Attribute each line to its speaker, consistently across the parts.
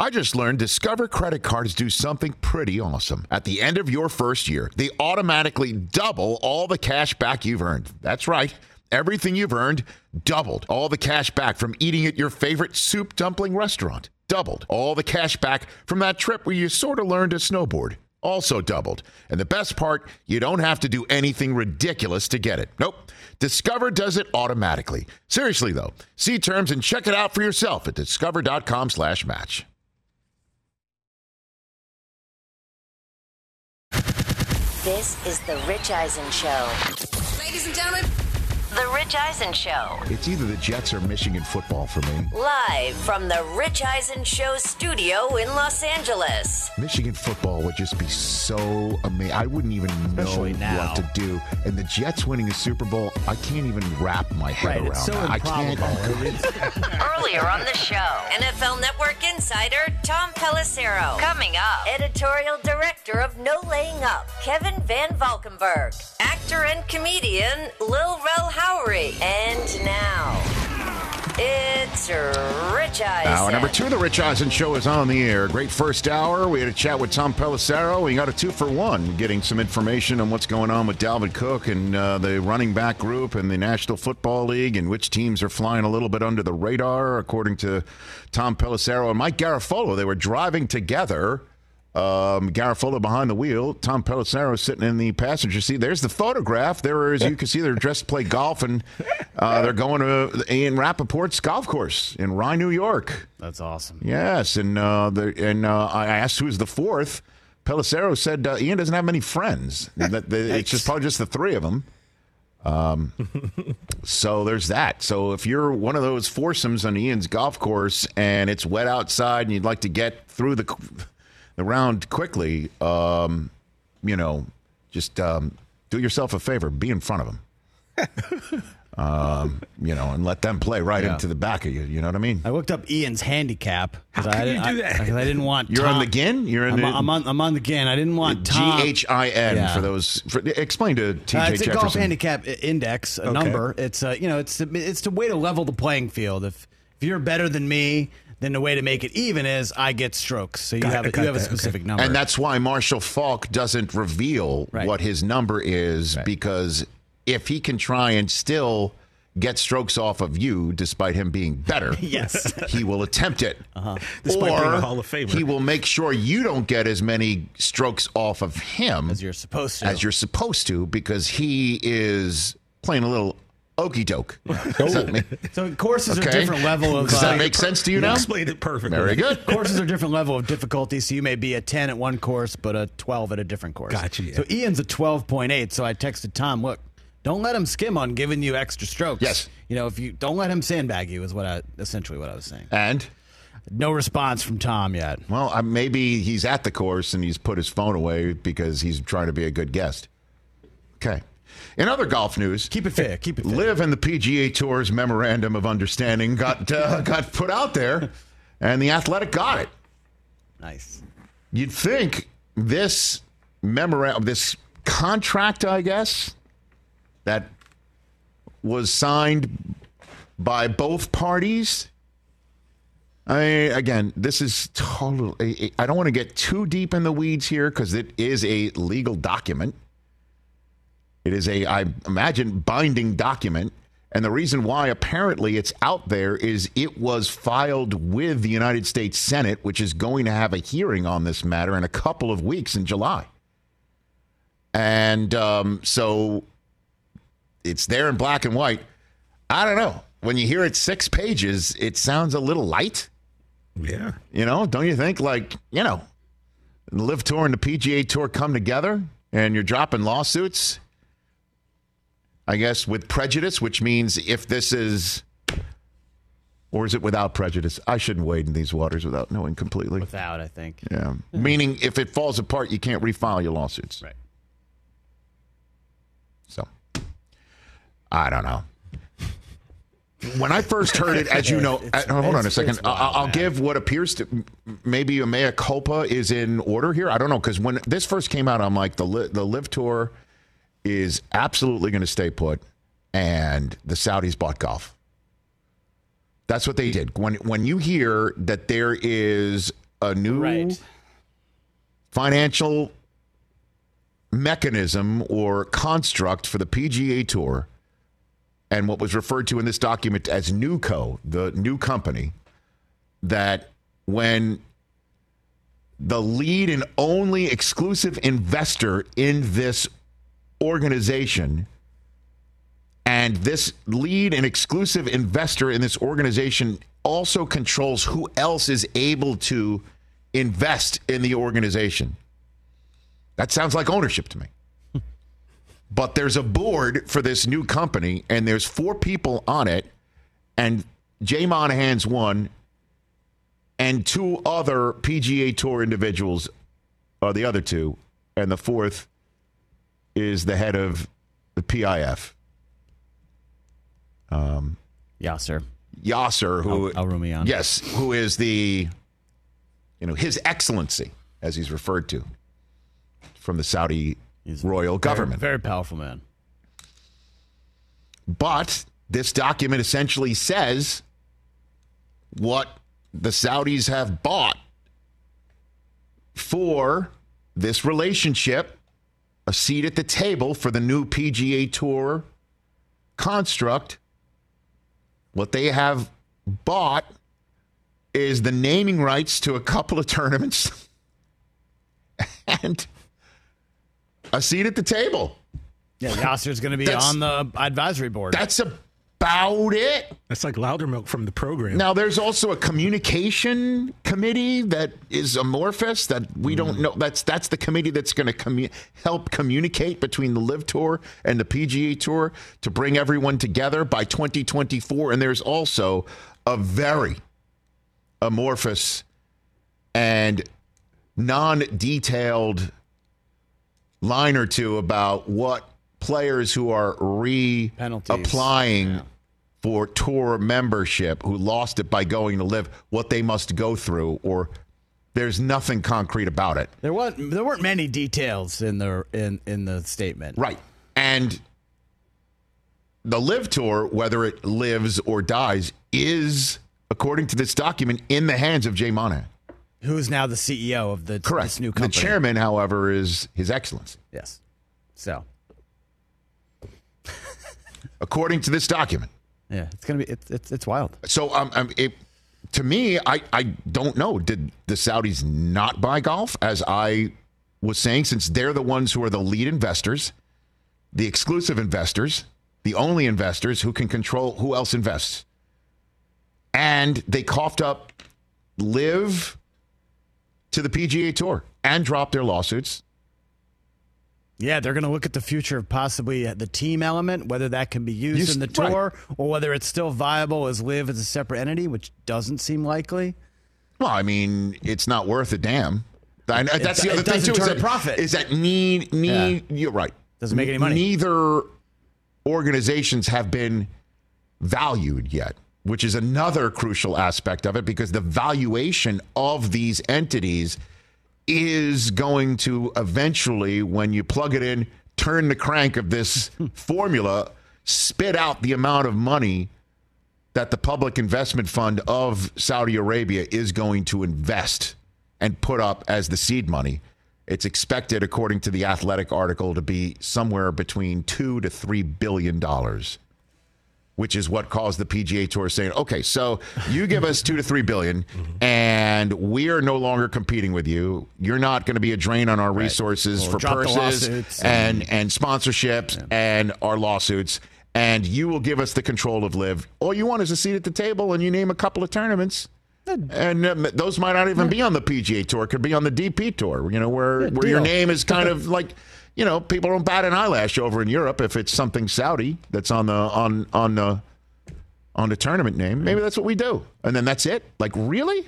Speaker 1: I just learned Discover credit cards do something pretty awesome. At the end of your first year, they automatically double all the cash back you've earned. That's right. Everything you've earned doubled. All the cash back from eating at your favorite soup dumpling restaurant. Doubled. All the cash back from that trip where you sort of learned to snowboard. Also doubled. And the best part, you don't have to do anything ridiculous to get it. Nope. Discover does it automatically. Seriously, though. See terms and check it out for yourself at discover.com/match.
Speaker 2: This is The Rich Eisen Show.
Speaker 3: Ladies and gentlemen,
Speaker 2: The Rich Eisen Show.
Speaker 1: It's either the Jets or Michigan football for me.
Speaker 2: Live from The Rich Eisen Show studio in Los Angeles.
Speaker 1: Michigan football would just be so amazing. I wouldn't even know
Speaker 4: Especially now.
Speaker 1: what to do. And the Jets winning a Super Bowl, I can't even wrap my head around
Speaker 4: It's so
Speaker 1: that. I
Speaker 4: improbable.
Speaker 1: can't.
Speaker 2: Earlier on the show, NFL Network insider Tom Pelissero. Coming up, editorial director of No Laying Up, Kevin Van Valkenburg. Actor and comedian Lil Rel Howery. And now, it's Rich Eisen.
Speaker 1: Hour number 2 of the Rich Eisen Show is on the air. Great first hour. We had a chat with Tom Pelissero. We got a 2-for-1, getting some information on what's going on with Dalvin Cook and the running back group and the National Football League and which teams are flying a little bit under the radar, according to Tom Pelissero and Mike Garafolo. They were driving together. Garafolo behind the wheel, Tom Pelissero sitting in the passenger seat. There's the photograph. There, as you can see, they're dressed to play golf, and they're going to Ian Rappaport's golf course in Rye, New York.
Speaker 4: That's awesome.
Speaker 1: Yes, and I asked who's the fourth. Pelissero said Ian doesn't have many friends. It's just probably just the three of them. So there's that. So if you're one of those foursomes on Ian's golf course and it's wet outside and you'd like to get through the round quickly, just do yourself a favor. Be in front of them. And let them play right into the back of you. You know what I mean?
Speaker 4: I looked up Ian's handicap
Speaker 5: How can you do that?
Speaker 4: because I didn't want.
Speaker 1: You're
Speaker 4: Tom.
Speaker 1: on the GIN?
Speaker 4: I'm on the GIN. I didn't want Tom.
Speaker 1: GHIN
Speaker 4: Yeah.
Speaker 1: for those. Explain to TJ
Speaker 4: It's a
Speaker 1: Jefferson.
Speaker 4: golf handicap index, a number. It's it's the way to level the playing field. If you're better than me, then the way to make it even is I get strokes. So you have a specific number.
Speaker 1: And that's why Marshall Faulk doesn't reveal what his number is, because if he can try and still get strokes off of you despite him being better,
Speaker 4: yes,
Speaker 1: he will attempt it.
Speaker 5: Despite being
Speaker 1: or
Speaker 5: a Hall of Famer.
Speaker 1: he will make sure you don't get as many strokes off of him
Speaker 4: as you're supposed to.
Speaker 1: Because he is playing a little okey doke.
Speaker 4: So courses are different level of.
Speaker 1: Does that make sense to you
Speaker 5: You
Speaker 1: now?
Speaker 5: explained it perfectly.
Speaker 1: Very good.
Speaker 4: Courses are different level of difficulty, so you may be a 10 at one course, but a 12 at a different course.
Speaker 5: Gotcha, yeah.
Speaker 4: So Ian's a 12.8, so I texted Tom, look, don't let him skim on giving you extra strokes.
Speaker 1: Yes.
Speaker 4: If you don't let him sandbag you is essentially what I was saying.
Speaker 1: And?
Speaker 4: No response from Tom yet.
Speaker 1: Well, maybe he's at the course and he's put his phone away because he's trying to be a good guest. Okay. In other golf news,
Speaker 4: Keep it fair.
Speaker 1: Liv and the PGA Tour's memorandum of understanding got put out there, and the Athletic got it.
Speaker 4: Nice.
Speaker 1: You'd think this contract, I guess, that was signed by both parties. Again, this is total. I don't want to get too deep in the weeds here because it is a legal document. It is I imagine, binding document. And the reason why apparently it's out there is it was filed with the United States Senate, which is going to have a hearing on this matter in a couple of weeks in July. And so it's there in black and white. I don't know. When you hear it 6 pages, it sounds a little light.
Speaker 5: Yeah.
Speaker 1: Don't you think? The Live Tour and the PGA Tour come together and you're dropping lawsuits, I guess, with prejudice, which means if this is, or is it without prejudice? I shouldn't wade in these waters without knowing completely.
Speaker 4: Without, I think.
Speaker 1: Yeah. Meaning if it falls apart, you can't refile your lawsuits.
Speaker 4: Right.
Speaker 1: So, I don't know. When I first heard it, as you know, hold on a second. I'll give what appears to maybe a mea culpa is in order here. I don't know, because when this first came out, I'm like, the Live Tour is absolutely going to stay put, and the Saudis bought golf. That's what they did. When you hear that there is a new financial mechanism or construct for the PGA Tour and what was referred to in this document as NewCo, the new company, that when the lead and only exclusive investor in this organization, and this lead and exclusive investor in this organization also controls who else is able to invest in the organization. That sounds like ownership to me. But there's a board for this new company, and there's 4 people on it, and Jay Monahan's one, and 2 other PGA Tour individuals are the other 2, and the 4th is the head of the PIF.
Speaker 4: Yasser,
Speaker 1: who
Speaker 4: Al-Rumayyan.
Speaker 1: Yes, who is the, His Excellency, as he's referred to, from the Saudi royal government.
Speaker 4: Very powerful man.
Speaker 1: But this document essentially says what the Saudis have bought for this relationship, a seat at the table for the new PGA Tour construct. What they have bought is the naming rights to a couple of tournaments and a seat at the table.
Speaker 4: Yeah, Yasser's going to be on the advisory board.
Speaker 1: That's about it.
Speaker 5: That's like Loudermilk from the program.
Speaker 1: Now, there's also a communication committee that is amorphous that we don't know. That's the committee that's going to help communicate between the LIV Tour and the PGA Tour to bring everyone together by 2024. And there's also a very amorphous and non-detailed line or two about what players who are reapplying for tour membership who lost it by going to LIV, what they must go through, or there's nothing concrete about it.
Speaker 4: There weren't many details in the statement.
Speaker 1: Right. And the LIV Tour, whether it lives or dies, is, according to this document, in the hands of Jay Monahan.
Speaker 4: Who is now the CEO of this new company.
Speaker 1: The chairman, however, is His Excellency.
Speaker 4: Yes. So,
Speaker 1: according to this document.
Speaker 4: Yeah, it's gonna be it's wild.
Speaker 1: So, to me, I don't know. Did the Saudis not buy golf, as I was saying, since they're the ones who are the lead investors, the exclusive investors, the only investors who can control who else invests, and they coughed up LIV to the PGA Tour and dropped their lawsuits.
Speaker 4: Yeah, they're going to look at the future of possibly the team element, whether that can be used in the tour, or whether it's still viable as LIV as a separate entity, which doesn't seem likely.
Speaker 1: Well, I mean, it's not worth a damn. That's the other thing too. Is that you're right.
Speaker 4: Doesn't make any money.
Speaker 1: Neither organizations have been valued yet, which is another crucial aspect of it, because the valuation of these entities is going to eventually, when you plug it in, turn the crank of this formula, spit out the amount of money that the public investment fund of Saudi Arabia is going to invest and put up as the seed money. It's expected, according to the Athletic article, to be somewhere between $2 to $3 billion. Which is what caused the PGA Tour saying, okay, so you give us $2 to $3 billion, and we are no longer competing with you. You're not going to be a drain on our resources for purses and sponsorships and our lawsuits, and you will give us the control of LIV. All you want is a seat at the table, and you name a couple of tournaments, and those might not even be on the PGA Tour. It could be on the DP Tour, where your name is kind of like... people don't bat an eyelash over in Europe if it's something Saudi that's on the tournament name. Maybe that's what we do, and then that's it. Like, really.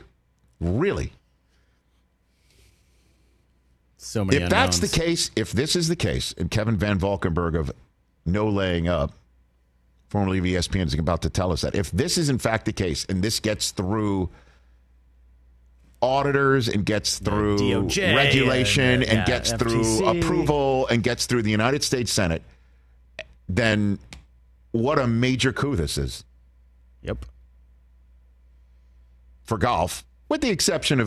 Speaker 4: So many.
Speaker 1: If that's the case, if this is the case, and Kevin Van Valkenburg of No Laying Up, formerly of ESPN, is about to tell us that if this is in fact the case, and this gets through auditors and gets through DOJ regulation and gets FTC. Through approval and gets through the United States Senate, then what a major coup this is.
Speaker 4: Yep.
Speaker 1: For golf, with the exception of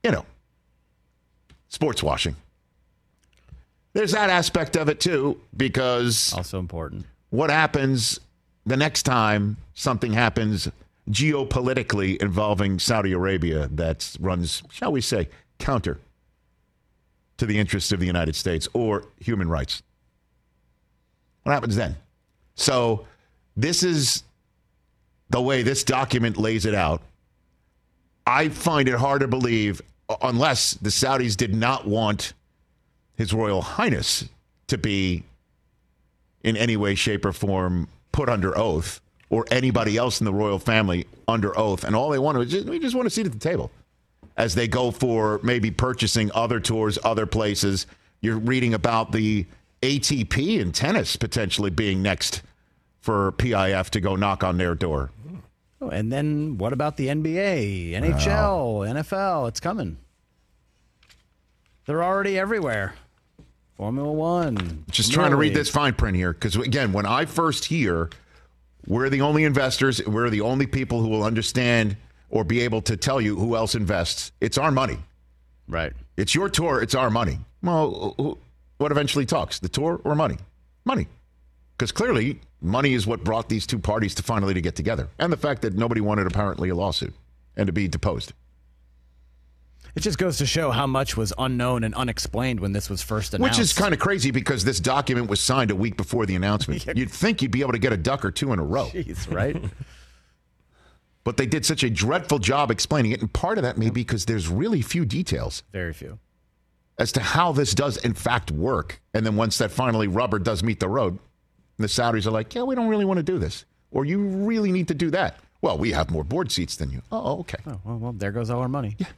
Speaker 1: sports washing. There's that aspect of it, too, because
Speaker 4: also important.
Speaker 1: What happens the next time something happens geopolitically involving Saudi Arabia that runs, shall we say, counter to the interests of the United States or human rights? What happens then? So this is the way this document lays it out. I find it hard to believe, unless the Saudis did not want His Royal Highness to be in any way, shape, or form put under oath, or anybody else in the royal family under oath. And all they want is we just want a seat at the table as they go for maybe purchasing other tours, other places. You're reading about the ATP in tennis potentially being next for PIF to go knock on their door.
Speaker 4: Oh, and then what about the NBA, NHL, NFL? It's coming. They're already everywhere. Formula One.
Speaker 1: Just trying to read this fine print here, because, again, when I first hear we're the only investors, we're the only people who will understand or be able to tell you who else invests, it's our money.
Speaker 4: Right.
Speaker 1: It's your tour, it's our money. Well, what eventually talks, the tour or money? Money. Because clearly, money is what brought these two parties to finally to get together. And the fact that nobody wanted, apparently, a lawsuit and to be deposed.
Speaker 4: It just goes to show how much was unknown and unexplained when this was first announced.
Speaker 1: Which is kind of crazy because this document was signed a week before the announcement. You'd think you'd be able to get a duck or two in a row.
Speaker 4: Jeez, right?
Speaker 1: But they did such a dreadful job explaining it, and part of that may be because there's really few details.
Speaker 4: Very few.
Speaker 1: As to how this does, in fact, work. And then once that finally rubber does meet the road, the Saudis are like, yeah, we don't really want to do this. Or you really need to do that. Well, we have more board seats than you. Oh, okay.
Speaker 4: Oh, well, there goes all our money.
Speaker 1: Yeah.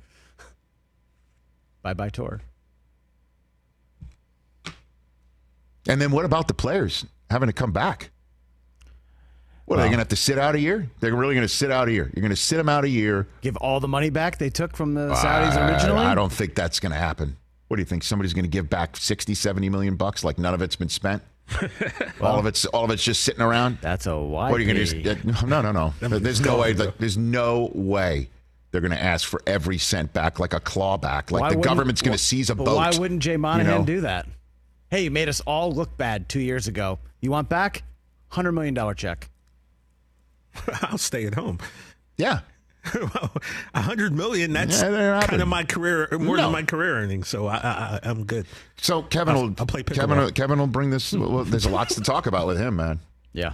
Speaker 4: Bye-bye tour.
Speaker 1: And then what about the players having to come back? What, are they going to have to sit out a year? They're really going to sit out a year. You're going to sit them out a year.
Speaker 4: Give all the money back they took from the Saudis originally?
Speaker 1: I don't think that's going to happen. What do you think? Somebody's going to give back 60, 70 million bucks like none of it's been spent? All of it's just sitting around?
Speaker 4: That's a why.
Speaker 1: What are you going to just No. There's no way. There's no way they're going to ask for every cent back like a clawback. Like the government's going to seize a boat.
Speaker 4: Why wouldn't Jay Monahan do that? Hey, you made us all look bad 2 years ago. You want back? $100 million check.
Speaker 5: I'll stay at home.
Speaker 1: Yeah.
Speaker 5: $100 million, that's kind of my career, more than my career earnings, so I'm good.
Speaker 1: So Kevin will play Kevin will bring this. Well, there's lots to talk about with him, man.
Speaker 4: Yeah.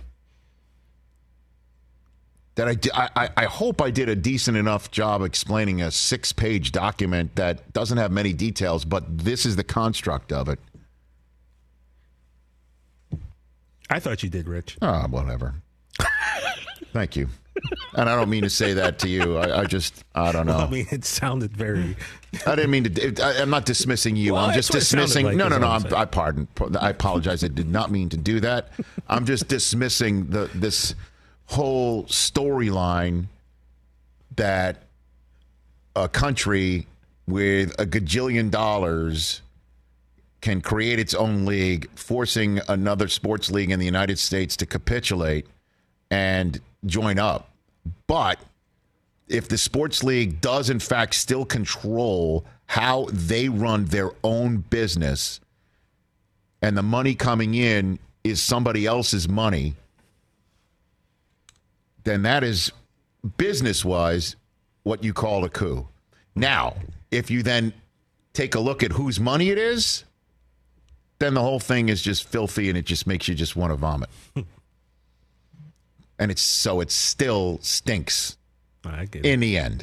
Speaker 1: That I hope I did a decent enough job explaining a 6-page document that doesn't have many details, but this is the construct of it.
Speaker 5: I thought you did, Rich.
Speaker 1: Oh, whatever. Thank you. And I don't mean to say that to you. I don't know.
Speaker 5: Well, I mean, it sounded very...
Speaker 1: I didn't mean to... I'm not dismissing you.
Speaker 5: Well,
Speaker 1: I'm just dismissing...
Speaker 5: Like,
Speaker 1: no. I apologize. I did not mean to do that. I'm just dismissing this whole storyline that a country with a gajillion dollars can create its own league, forcing another sports league in the United States to capitulate and join up. But if the sports league does in fact still control how they run their own business and the money coming in is somebody else's money, then that is business-wise what you call a coup. Now, if you then take a look at whose money it is, then the whole thing is just filthy and it just makes you just want to vomit. And it still stinks in the end.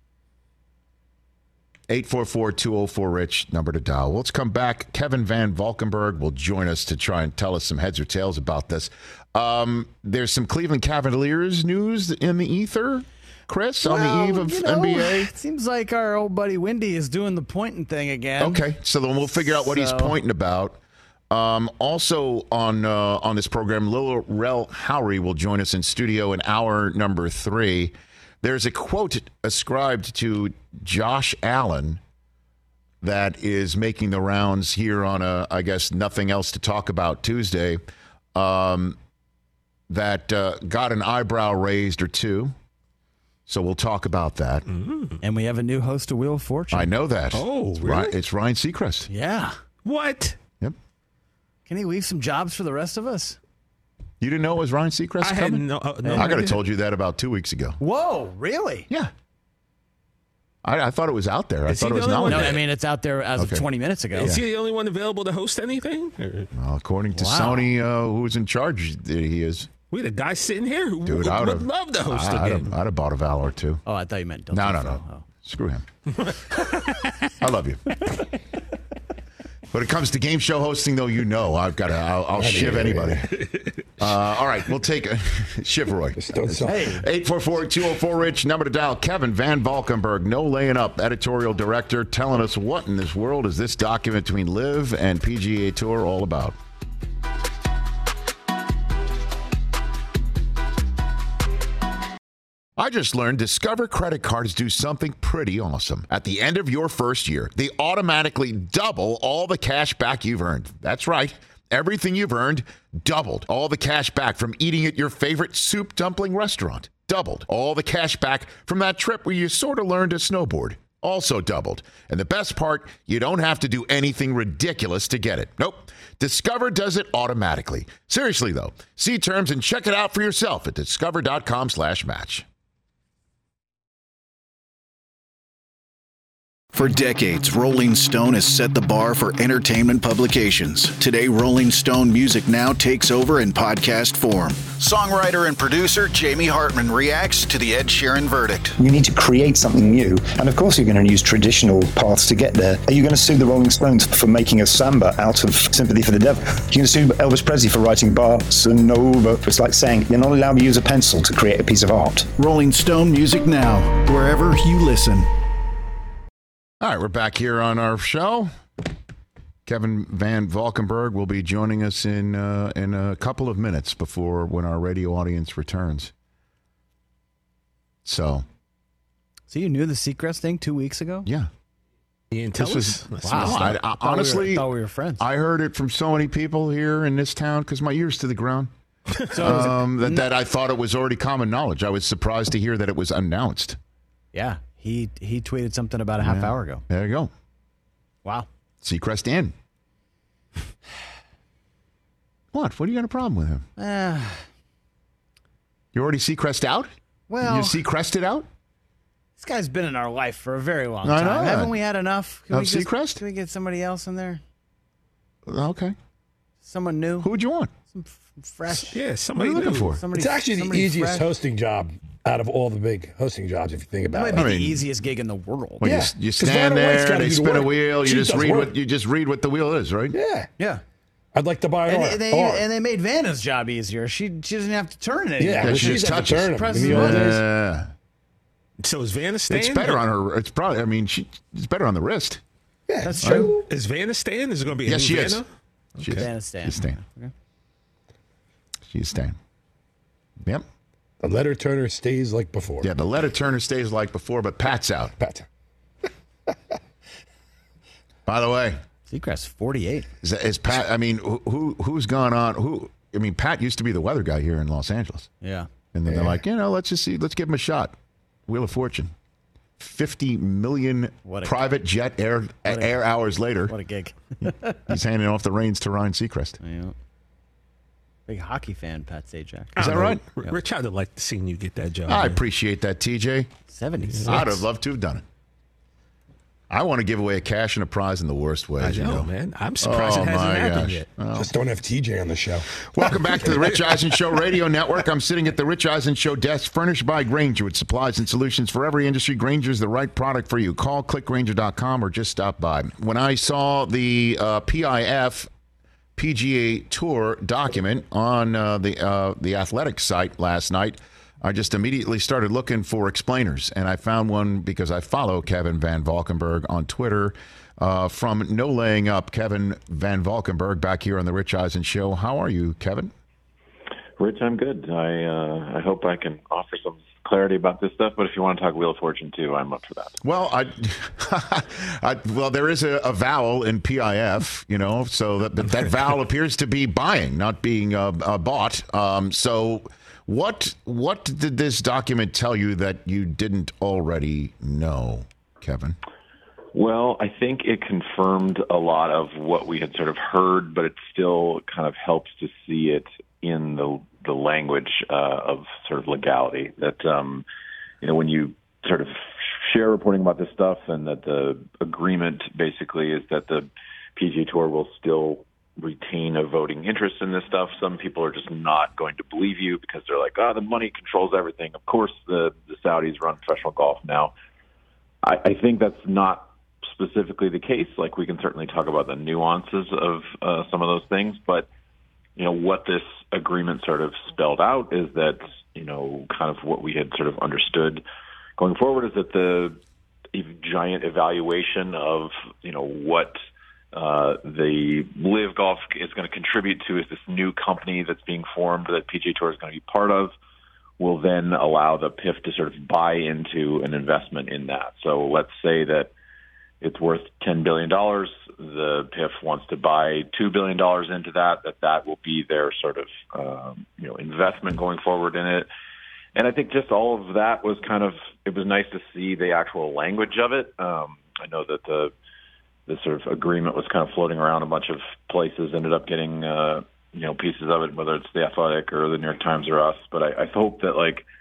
Speaker 1: 844-204-RICH, number to dial. Well, let's come back. Kevin Van Valkenburg will join us to try and tell us some heads or tails about this. There's some Cleveland Cavaliers news in the ether, Chris, on the eve of NBA.
Speaker 4: It seems like our old buddy Windy is doing the pointing thing again.
Speaker 1: Okay, so then we'll figure out what he's pointing about. Also on this program, Lil Rel Howery will join us in studio in hour number 3. There's a quote ascribed to Josh Allen that is making the rounds here on I guess, Nothing Else to Talk About Tuesday that got an eyebrow raised or two. So we'll talk about that.
Speaker 4: And we have a new host of Wheel of Fortune.
Speaker 1: I know that.
Speaker 5: Oh, really?
Speaker 1: It's Ryan Seacrest.
Speaker 4: Yeah.
Speaker 5: What?
Speaker 1: Yep.
Speaker 4: Can he leave some jobs for the rest of us?
Speaker 1: You didn't know it was Ryan Seacrest
Speaker 5: I
Speaker 1: coming?
Speaker 5: had no
Speaker 1: I could have told you that about 2 weeks ago.
Speaker 4: Whoa, really?
Speaker 1: Yeah. I thought it was out there. I thought it was
Speaker 5: not.
Speaker 1: not.
Speaker 4: No, I mean, it's out there as of 20 minutes ago.
Speaker 5: Is he the only one available to host anything?
Speaker 1: Well, according to Sony, who's in charge, he is.
Speaker 5: We had a guy sitting here who
Speaker 1: Dude,
Speaker 5: would love to host a game.
Speaker 1: I'd have bought a Valor too.
Speaker 4: Oh, I thought you meant
Speaker 1: No.
Speaker 4: Oh.
Speaker 1: Screw him. I love you. When it comes to game show hosting, though, I'll shiv anybody. All right, we'll take a shiv Roy.
Speaker 4: Hey.
Speaker 1: 844-204-RICH, number to dial. Kevin Van Valkenburg, No Laying Up, editorial director, telling us what in this world is this document between LIV and PGA Tour all about. I just learned Discover credit cards do something pretty awesome. At the end of your first year, they automatically double all the cash back you've earned. That's right. Everything you've earned doubled. All the cash back from eating at your favorite soup dumpling restaurant. Doubled. All the cash back from that trip where you sort of learned to snowboard. Also doubled. And the best part, you don't have to do anything ridiculous to get it. Nope. Discover does it automatically. Seriously, though. See terms and check it out for yourself at discover.com/match.
Speaker 3: For decades, Rolling Stone has set the bar for entertainment publications. Today, Rolling Stone Music Now takes over in podcast form. Songwriter and producer Jamie Hartman reacts to the Ed Sheeran verdict.
Speaker 6: You need to create something new. And of course, you're going to use traditional paths to get there. Are you going to sue the Rolling Stones for making a samba out of Sympathy for the Devil? You're going to sue Elvis Presley for writing Bossa Nova. It's like saying you're not allowed to use a pencil to create a piece of art.
Speaker 3: Rolling Stone Music Now, wherever you listen.
Speaker 1: All right, we're back here on our show. Kevin Van Valkenburg will be joining us in a couple of minutes before when our radio audience returns. So
Speaker 4: you knew the Seacrest thing 2 weeks ago?
Speaker 1: Yeah.
Speaker 5: You didn't tell us?
Speaker 1: Wow. Honestly,
Speaker 4: I thought we were friends.
Speaker 1: I heard it from so many people here in this town because my ear's to the ground. That I thought it was already common knowledge. I was surprised to hear that it was announced.
Speaker 4: Yeah. He tweeted something about a half hour ago.
Speaker 1: There you go.
Speaker 4: Wow.
Speaker 1: Seacrest in. What? What do you got a problem with him? You already Seacrest out?
Speaker 4: Well,
Speaker 1: you Seacrested out?
Speaker 4: This guy's been in our life for a very long
Speaker 1: I
Speaker 4: time.
Speaker 1: know.
Speaker 4: Haven't we had enough?
Speaker 1: Of Seacrest?
Speaker 4: Can we get somebody else in there?
Speaker 1: Okay.
Speaker 4: Someone new?
Speaker 1: Who would you want?
Speaker 4: Some fresh.
Speaker 5: Yeah, somebody
Speaker 1: What are you looking for?
Speaker 4: Somebody,
Speaker 7: It's actually the easiest hosting job out of all the big hosting jobs, if you think
Speaker 4: It
Speaker 7: about
Speaker 4: might
Speaker 7: it.
Speaker 4: be
Speaker 1: I mean-
Speaker 4: the easiest gig in the world.
Speaker 1: Well,
Speaker 7: Yeah,
Speaker 1: you
Speaker 7: 'cause
Speaker 1: stand
Speaker 7: Vanna White's
Speaker 1: there,
Speaker 7: gotta
Speaker 1: they
Speaker 7: do the
Speaker 1: spin a
Speaker 7: work.
Speaker 1: wheel,
Speaker 7: She
Speaker 1: you just
Speaker 7: does
Speaker 1: read
Speaker 7: work.
Speaker 1: what the wheel is, right?
Speaker 7: Yeah.
Speaker 4: Yeah.
Speaker 7: I'd like to buy an
Speaker 4: And they made Vanna's job easier. She doesn't have to turn it anymore.
Speaker 7: Yeah, well,
Speaker 1: she
Speaker 7: she's
Speaker 1: just
Speaker 7: at the
Speaker 1: touches.
Speaker 7: tournament.
Speaker 4: Presses
Speaker 7: In the old
Speaker 4: buttons.
Speaker 7: days.
Speaker 1: Yeah.
Speaker 5: So is Vanna staying?
Speaker 1: It's better on her. It's probably. I mean, it's better on the wrist.
Speaker 7: Yeah,
Speaker 4: That's true.
Speaker 5: Is Vanna staying? Is it going to be a
Speaker 1: Yes,
Speaker 5: new
Speaker 1: she is.
Speaker 5: Vanna?
Speaker 1: She is.
Speaker 4: Vanna's staying.
Speaker 1: She's staying.
Speaker 4: Okay.
Speaker 1: She's staying. Yep.
Speaker 7: The letter turner stays like before.
Speaker 1: Yeah. The letter Turner stays like before, but Pat's out.
Speaker 7: Pat.
Speaker 1: By the way,
Speaker 4: Seacrest 48.
Speaker 1: is Pat? I mean, who's gone on? Who? I mean, Pat used to be the weather guy here in Los Angeles,
Speaker 4: Yeah.
Speaker 1: and then they're like, let's just see, let's give him a shot. Wheel of Fortune. 50 million
Speaker 4: What a-
Speaker 1: private jet air hours later,
Speaker 4: What a gig.
Speaker 1: he's handing off the reins to Ryan Seacrest.
Speaker 4: Yeah. Big hockey fan, Pat Sajak.
Speaker 1: Is that right?
Speaker 5: Rich, I'd have liked to see you get that job.
Speaker 1: I
Speaker 5: man.
Speaker 1: appreciate that, TJ.
Speaker 4: 76.
Speaker 1: I'd have loved to have done it. I want to give away a cash and a prize in the worst way,
Speaker 5: I
Speaker 1: as you
Speaker 5: know,
Speaker 1: know.
Speaker 5: man. I'm surprised it hasn't happened yet.
Speaker 7: Just don't have TJ on the show.
Speaker 1: Welcome back to the Rich Eisen Show Radio Network. I'm sitting at the Rich Eisen Show desk, furnished by Grainger with supplies and solutions for every industry. Grainger's the right product for you. Call clickgrainger.com or just stop by. When I saw the PIF PGA Tour document on the athletics site last night, I just immediately started looking for explainers, and I found one because I follow Kevin Van Valkenburg on Twitter from No Laying Up. Kevin Van Valkenburg back here on the Rich Eisen Show. How are you, Kevin?
Speaker 8: Rich, I'm good. I hope I can offer some clarity about this stuff, but if you want to talk Wheel of Fortune too, I'm up for that.
Speaker 1: Well, well, there is a vowel in PIF, so that vowel appears to be buying, not being bought. So What did this document tell you that you didn't already know, Kevin?
Speaker 8: Well, I think it confirmed a lot of what we had sort of heard, but it still kind of helps to see it in the language of sort of legality. That when you sort of share reporting about this stuff, and that the agreement basically is that the PGA Tour will still retain a voting interest in this stuff. Some people are just not going to believe you because they're like, the money controls everything. Of course, the Saudis run professional golf now. I think that's not specifically the case. Like, we can certainly talk about the nuances of some of those things, but what this agreement sort of spelled out is that kind of what we had sort of understood going forward is that the giant evaluation of what the Live Golf is going to contribute to is this new company that's being formed that PGA Tour is going to be part of, will then allow the PIF to sort of buy into an investment in that. So let's say that it's worth $10 billion. The PIF wants to buy $2 billion into that will be their sort of, investment going forward in it. And I think just all of that was it was nice to see the actual language of it. I know that the sort of agreement was kind of floating around a bunch of places, ended up getting, pieces of it, whether it's The Athletic or the New York Times or us. But I hope that,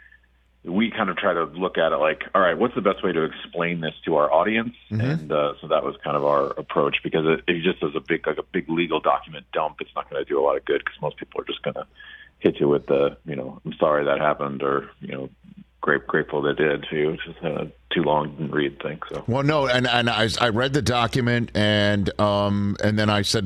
Speaker 8: we kind of try to look at it all right, what's the best way to explain this to our audience? Mm-hmm. And so that was kind of our approach, because it just as a big legal document dump, it's not going to do a lot of good, because most people are just going to hit you with the, I'm sorry that happened, or, grateful they did. It was just too long, didn't read thing. So.
Speaker 1: Well, no, and I read the document, and then I said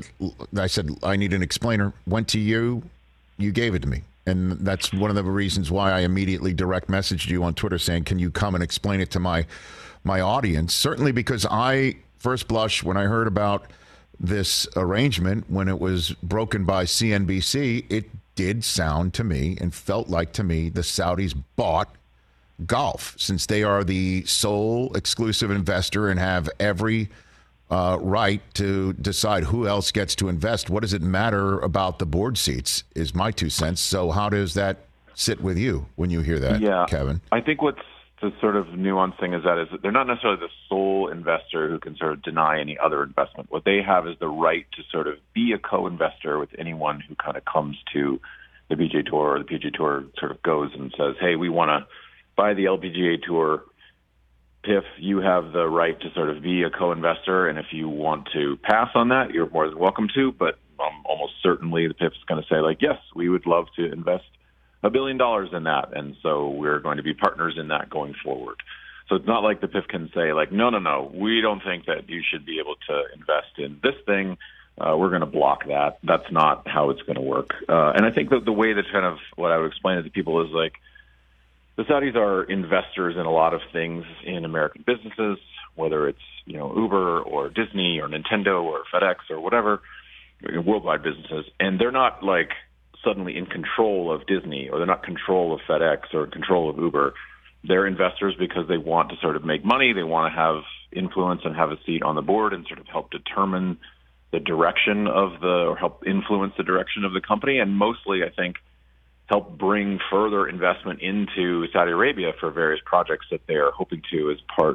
Speaker 1: I need an explainer. Went to you, you gave it to me. And that's one of the reasons why I immediately direct messaged you on Twitter saying, can you come and explain it to my audience? Certainly, because first blush, when I heard about this arrangement, when it was broken by CNBC, it did sound to me and felt like to me the Saudis bought golf, since they are the sole exclusive investor and have every right to decide who else gets to invest. What does it matter about the board seats is my 2 cents. So how does that sit with you when you hear that, Kevin?
Speaker 8: I think what's the sort of nuanced thing is that they're not necessarily the sole investor who can sort of deny any other investment. What they have is the right to sort of be a co-investor with anyone who kind of comes to the PGA Tour, or the PGA Tour sort of goes and says, hey, we want to buy the LPGA Tour. PIF, you have the right to sort of be a co-investor, and if you want to pass on that, you're more than welcome to, but almost certainly the PIF is going to say, yes, we would love to invest $1 billion in that, and so we're going to be partners in that going forward. So it's not like the PIF can say, no, we don't think that you should be able to invest in this thing. We're going to block that. That's not how it's going to work. And I think that the way that kind of what I would explain it to people is the Saudis are investors in a lot of things in American businesses, whether it's Uber or Disney or Nintendo or FedEx or whatever, worldwide businesses, and they're not suddenly in control of Disney, or they're not control of FedEx or control of Uber. They're investors because they want to sort of make money. They want to have influence and have a seat on the board and sort of help determine the direction or help influence the direction of the company, and mostly, I think, help bring further investment into Saudi Arabia for various projects that they are hoping to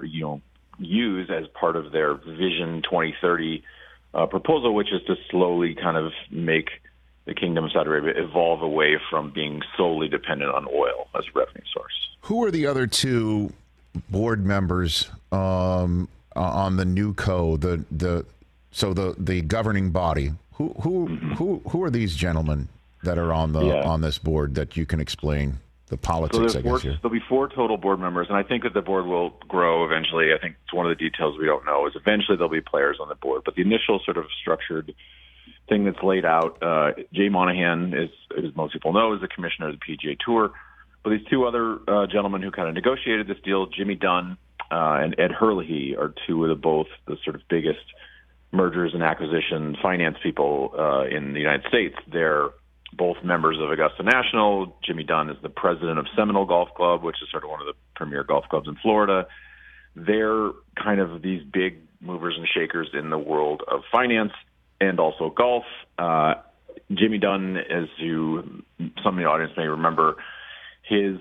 Speaker 8: use as part of their Vision 2030 proposal, which is to slowly kind of make the Kingdom of Saudi Arabia evolve away from being solely dependent on oil as a revenue source.
Speaker 1: Who are the other two board members on the new co, the governing body? Who are these gentlemen that are on this board that you can explain the politics?
Speaker 8: So there'll be 4 total board members, and I think that the board will grow eventually. I think it's one of the details we don't know is eventually there'll be players on the board, but the initial sort of structured thing that's laid out, Jay Monahan, as most people know, is the commissioner of the PGA Tour. But these 2 other gentlemen who kind of negotiated this deal, Jimmy Dunn and Ed Herlihy, are 2 of the sort of biggest mergers and acquisition finance people in the United States. They're both members of Augusta National. Jimmy Dunn is the president of Seminole Golf Club, which is sort of one of the premier golf clubs in Florida. They're kind of these big movers and shakers in the world of finance and also golf. Jimmy Dunn, as some of the audience may remember, his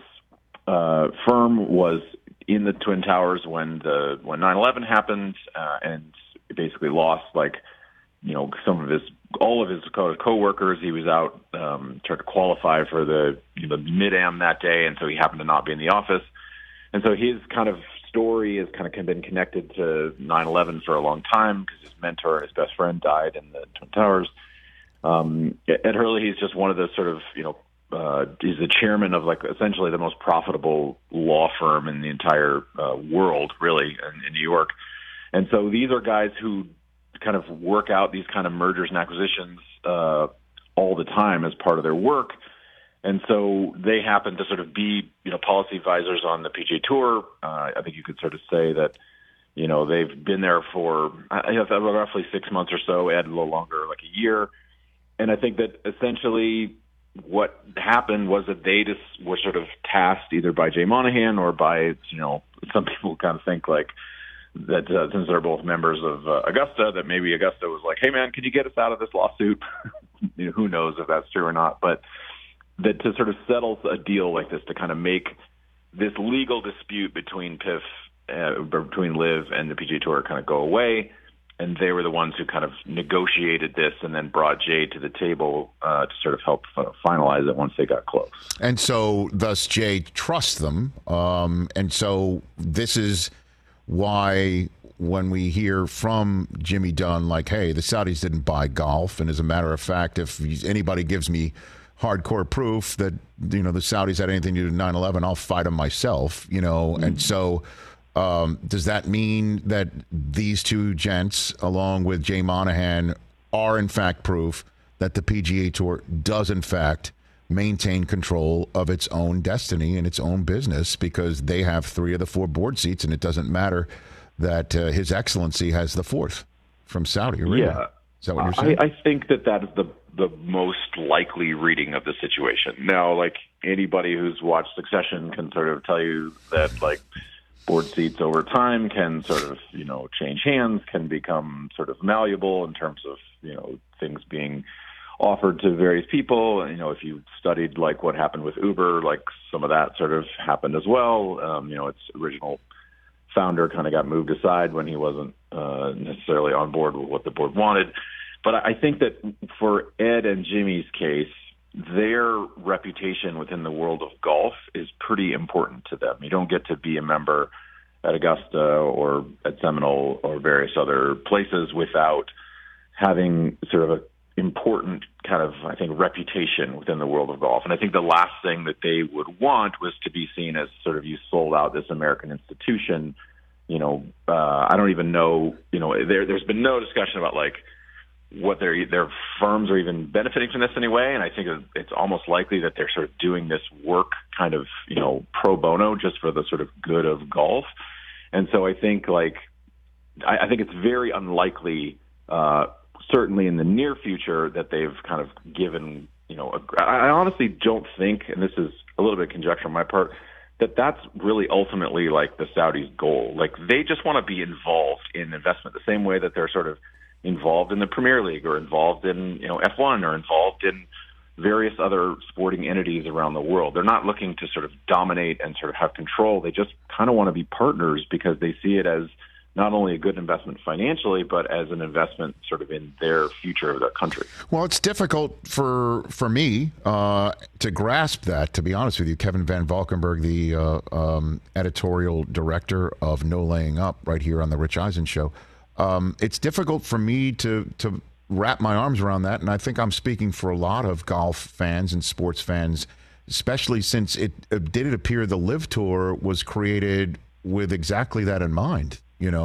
Speaker 8: firm was in the Twin Towers when 9/11 happened, and basically lost all of his co-workers. He was out trying to qualify for the Mid-Am that day, and so he happened to not be in the office. And so his kind of story has kind of been connected to 9/11 for a long time because his mentor and his best friend died in the Twin Towers. Ed Hurley, he's just one of the sort of, he's the chairman of essentially the most profitable law firm in the entire world, really, in New York. And so these are guys who kind of work out these kind of mergers and acquisitions all the time as part of their work. And so they happen to sort of be, policy advisors on the PGA Tour. I think you could sort of say that, they've been there for roughly 6 months or so, Ed a little longer, like a year. And I think that essentially what happened was that they just were sort of tasked either by Jay Monahan or by, some people kind of think that since they're both members of Augusta, that maybe Augusta was like, hey, man, can you get us out of this lawsuit? Who knows if that's true or not. But that to sort of settle a deal like this, to kind of make this legal dispute between between LIV and the PGA Tour kind of go away. And they were the ones who kind of negotiated this and then brought Jay to the table to sort of help finalize it once they got close.
Speaker 1: And so thus Jay trusts them. And so this is why when we hear from Jimmy Dunn, hey, the Saudis didn't buy golf. And as a matter of fact, if anybody gives me hardcore proof that, the Saudis had anything to do with 9/11, I'll fight them myself, Mm-hmm. And so does that mean that these two gents, along with Jay Monahan, are in fact proof that the PGA Tour does in fact maintain control of its own destiny and its own business because they have 3 of the 4 board seats, and it doesn't matter that His Excellency has the 4th from Saudi Arabia?
Speaker 8: Yeah.
Speaker 1: Is that what you're saying?
Speaker 8: I think that is the most likely reading of the situation. Now, anybody who's watched Succession can sort of tell you that, board seats over time can sort of, change hands, can become sort of malleable in terms of, things being offered to various people. And, if you studied what happened with Uber, some of that sort of happened as well. Its original founder kind of got moved aside when he wasn't necessarily on board with what the board wanted. But I think that for Ed and Jimmy's case, their reputation within the world of golf is pretty important to them. You don't get to be a member at Augusta or at Seminole or various other places without having sort of an important kind of, I think, reputation within the world of golf. And I think the last thing that they would want was to be seen as sort of, you sold out this American institution. I don't even know, there's been no discussion about what their firms are even benefiting from this anyway. And I think it's almost likely that they're sort of doing this work kind of, pro bono just for the sort of good of golf. And so I think I think it's very unlikely, certainly in the near future, that they've kind of given, I honestly don't think, and this is a little bit of conjecture on my part, that that's really ultimately the Saudis' goal. They just want to be involved in investment the same way that they're sort of involved in the Premier League or involved in F1 or involved in various other sporting entities around the world. They're not looking to sort of dominate and sort of have control. They just kind of want to be partners because they see it as not only a good investment financially, but as an investment sort of in their future of their country.
Speaker 1: Well, it's difficult for me to grasp that, to be honest with you. Kevin Van Valkenburg, the editorial director of No Laying Up right here on the Rich Eisen Show. It's difficult for me to wrap my arms around that, and I think I'm speaking for a lot of golf fans and sports fans, especially since it did appear the LIV Tour was created with exactly that in mind,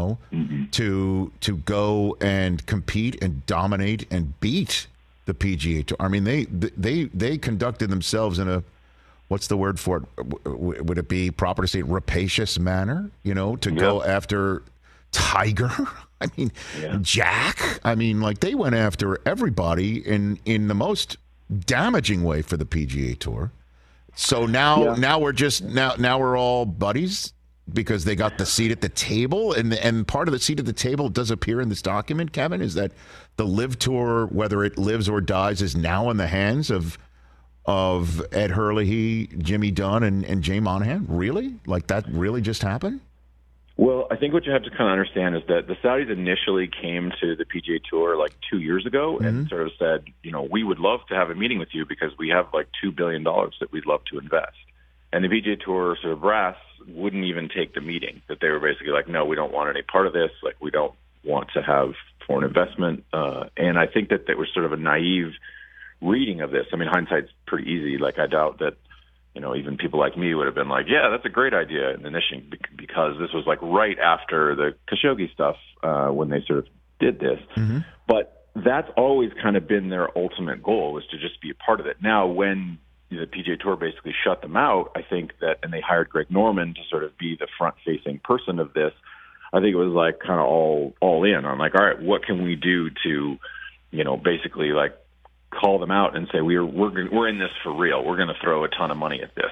Speaker 1: to go and compete and dominate and beat the PGA Tour. I mean, they conducted themselves in a, what's the word for it? Would it be proper to say rapacious manner, to go after Tiger? I mean, Jack. I mean, they went after everybody in the most damaging way for the PGA Tour. So now we're just now we're all buddies because they got the seat at the table, and part of the seat at the table does appear in this document, Kevin, is that the LIV Tour, whether it lives or dies, is now in the hands of of Ed Hurley, Jimmy Dunn, and Jay Monahan? Really? Like that really just happened?
Speaker 8: Well, I think what you have to kind of understand is that the Saudis initially came to the PGA Tour like 2 years ago and sort of said, we would love to have a meeting with you because we have like $2 billion that we'd love to invest. And the PGA Tour sort of brass wouldn't even take the meeting. That they were basically like, no, we don't want any part of this. Like, we don't want to have foreign investment. And I think that was sort of a naive reading of this. I mean, hindsight's pretty easy. Like, I doubt that, even people like me would have been like, yeah, that's a great idea in the initiating, because this was like right after the Khashoggi stuff when they sort of did this. Mm-hmm. But that's always kind of been their ultimate goal, was to just be a part of it. Now, when the PGA Tour basically shut them out, I think that, and they hired Greg Norman to sort of be the front-facing person of this, I think it was like kind of all in on like, all right, what can we do to, basically like call them out and say we're in this for real. We're going to throw a ton of money at this.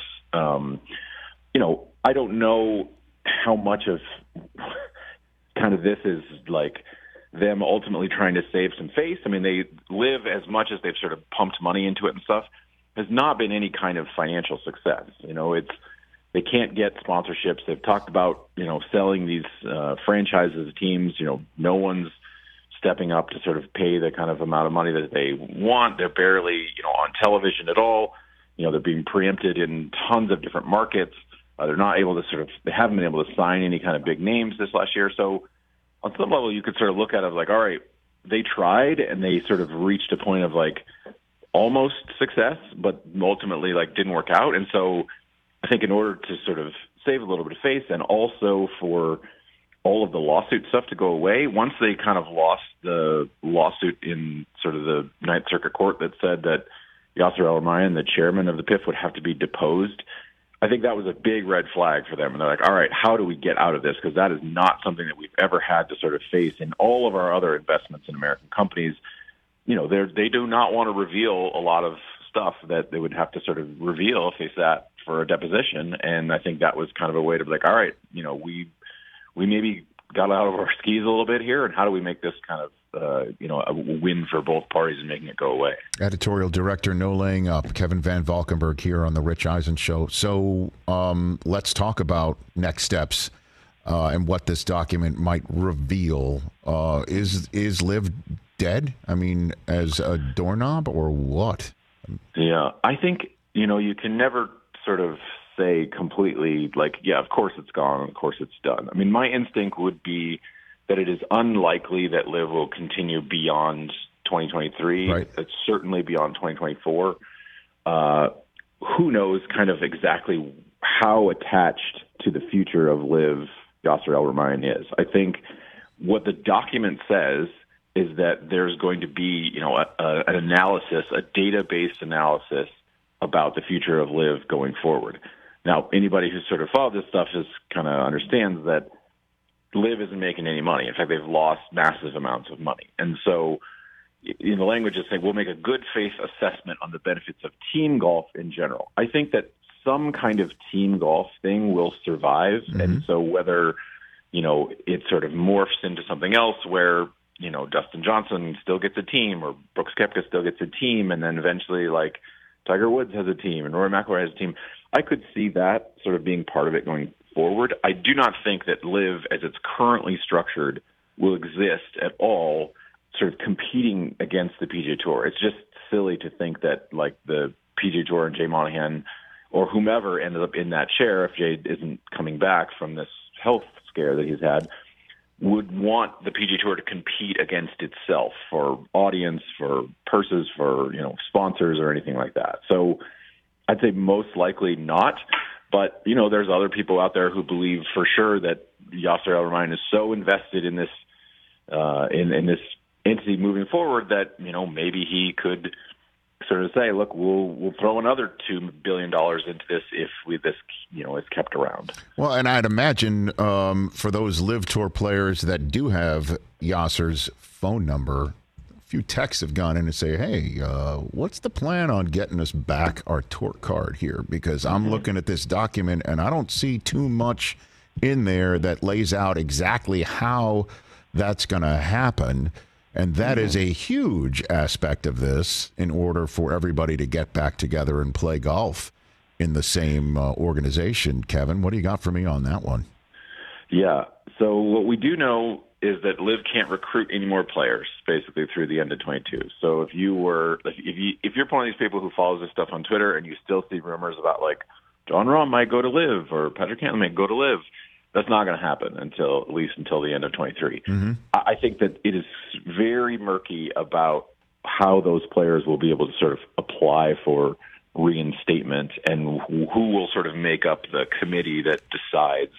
Speaker 8: I don't know how much of kind of this is like them ultimately trying to save some face. I mean, they live, as much as they've sort of pumped money into it and stuff, has not been any kind of financial success. They can't get sponsorships. They've talked about, selling these franchises, teams. No one's stepping up to sort of pay the kind of amount of money that they want. They're barely, on television at all. They're being preempted in tons of different markets. They're not able to they haven't been able to sign any kind of big names this last year. So on some level, you could sort of look at it like, all right, they tried and they sort of reached a point of like almost success, but ultimately like didn't work out. And so I think in order to sort of save a little bit of face, and also for all of the lawsuit stuff to go away, once they kind of lost the lawsuit in sort of the Ninth Circuit Court that said that Yasser El-Rumayyan, the chairman of the PIF, would have to be deposed, I think that was a big red flag for them. And they're like, all right, how do we get out of this? Because that is not something that we've ever had to sort of face in all of our other investments in American companies. They do not want to reveal a lot of stuff that they would have to sort of reveal if they sat for a deposition. And I think that was kind of a way to be like, all right, we maybe got out of our skis a little bit here, and how do we make this kind of a win for both parties and making it go away?
Speaker 1: Editorial director, No Laying Up, Kevin Van Valkenburg here on the Rich Eisen Show. So let's talk about next steps and what this document might reveal. Is Liv dead? I mean, as a doorknob, or what?
Speaker 8: Yeah, I think, you can never sort of say completely like, yeah, of course it's gone, of course it's done. I mean, my instinct would be that it is unlikely that Liv will continue beyond 2023.
Speaker 1: Right.
Speaker 8: It's certainly beyond 2024. Who knows kind of exactly how attached to the future of Liv Yasser El-Rumayyan is. I think what the document says is that there's going to be, an analysis, a database analysis about the future of Liv going forward. Now, anybody who's sort of followed this stuff kind of understands that Liv isn't making any money. In fact, they've lost massive amounts of money. And so in the language is saying we'll make a good faith assessment on the benefits of team golf in general. I think that some kind of team golf thing will survive. Mm-hmm. And so whether, it sort of morphs into something else where, Dustin Johnson still gets a team, or Brooks Koepka still gets a team, and then eventually like Tiger Woods has a team and Rory McIlroy has a team, I could see that sort of being part of it going forward. I do not think that Liv, as it's currently structured, will exist at all sort of competing against the PGA Tour. It's just silly to think that like the PGA Tour and Jay Monahan or whomever ended up in that chair, if Jay isn't coming back from this health scare that he's had, would want the PGA Tour to compete against itself for audience, for purses, for sponsors or anything like that. So I'd say most likely not. But, there's other people out there who believe for sure that Yasser El-Rumayyan is so invested in this in this entity moving forward that, maybe he could sort of say, look, we'll throw another $2 billion into this if this is kept around.
Speaker 1: Well, and I'd imagine for those Live Tour players that do have Yasser's phone number, a few texts have gone in and say, hey, what's the plan on getting us back our tour card here? Because I'm looking at this document and I don't see too much in there that lays out exactly how that's going to happen. And that is a huge aspect of this in order for everybody to get back together and play golf in the same organization. Kevin, what do you got for me on that one?
Speaker 8: Yeah. So what we do know is that LIV can't recruit any more players basically through the end of 22. So if you're one of these people who follows this stuff on Twitter and you still see rumors about like Jon Rahm might go to LIV or Patrick Cantlay might go to LIV, that's not going to happen at least until the end of 23. Mm-hmm. I think that it is very murky about how those players will be able to sort of apply for reinstatement and who will sort of make up the committee that decides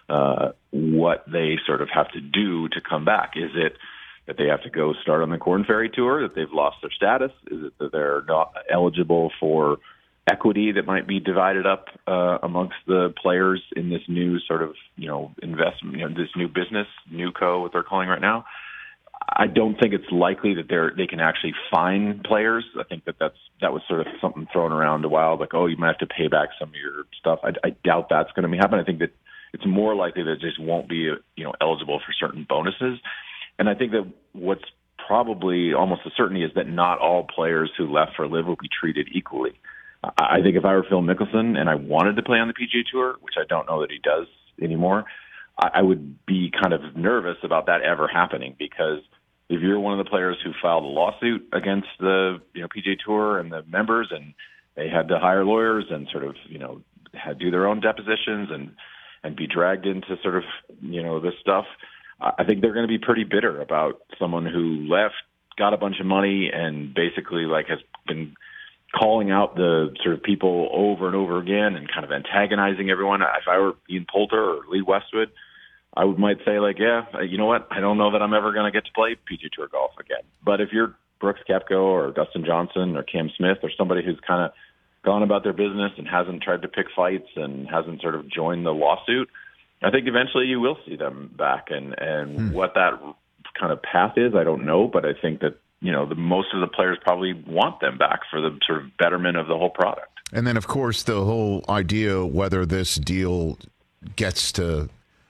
Speaker 8: what they sort of have to do to come back. Is it that they have to go start on the Korn Ferry Tour, that they've lost their status? Is it that they're not eligible for equity that might be divided up amongst the players in this new sort of, investment, this new business, NewCo, what they're calling right now? I don't think it's likely that they can actually find players. I think that was sort of something thrown around a while, like, oh, you might have to pay back some of your stuff. I doubt that's going to happen. I think that it's more likely that it just won't be, eligible for certain bonuses. And I think that what's probably almost a certainty is that not all players who left for LIV will be treated equally. I think if I were Phil Mickelson and I wanted to play on the PGA Tour, which I don't know that he does anymore, I would be kind of nervous about that ever happening, because if you're one of the players who filed a lawsuit against the PGA Tour and the members, and they had to hire lawyers and sort of had to do their own depositions and be dragged into sort of this stuff, I think they're going to be pretty bitter about someone who left, got a bunch of money, and basically has been calling out the sort of people over and over again and kind of antagonizing everyone. If I were Ian Poulter or Lee Westwood, I might say you know what? I don't know that I'm ever going to get to play PGA Tour golf again. But if you're Brooks Koepka or Dustin Johnson or Cam Smith or somebody who's kind of gone about their business and hasn't tried to pick fights and hasn't sort of joined the lawsuit, I think eventually you will see them back. And what that kind of path is, I don't know, but I think that the most of the players probably want them back for the sort of betterment of the whole product.
Speaker 1: And then, of course, the whole idea whether this deal gets to,